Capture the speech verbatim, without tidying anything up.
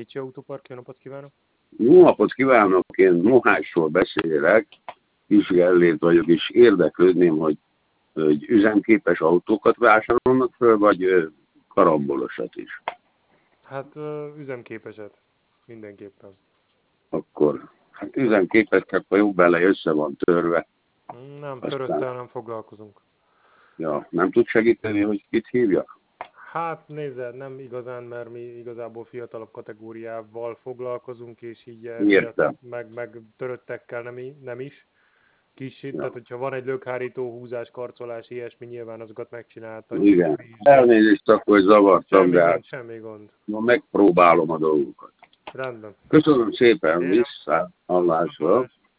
Ricsi Autópark, jó napot kívánok! Jó napot kívánok, én Mohásról beszélek, Kis Gellért vagyok, és érdeklődném, hogy, hogy üzemképes autókat vásárolnak föl, vagy ö, karambolosat is. Hát ö, üzemképeset, mindenképpen. Akkor hát üzemképes, akkor jó bele össze van törve. Nem, Aztán, törösszel nem foglalkozunk. ja, nem tud segíteni, hogy kit hívjak? Hát nézd, nem igazán, mert mi igazából fiatalabb kategóriával foglalkozunk, és így emiatt Értem. meg, meg töröttekkel nem, i- nem is. Kicsit, Ja. tehát hogyha van egy lökhárító, húzás, karcolás, ilyesmi, nyilván azokat megcsináltatjuk. Igen. Mi is, de Elnézést akkor, hogy zavartam, semmi de gond, hát semmi gond. ma megpróbálom a dolgokat. Rendben. Köszönöm szépen, Kérem, vissza hallásra. hallás.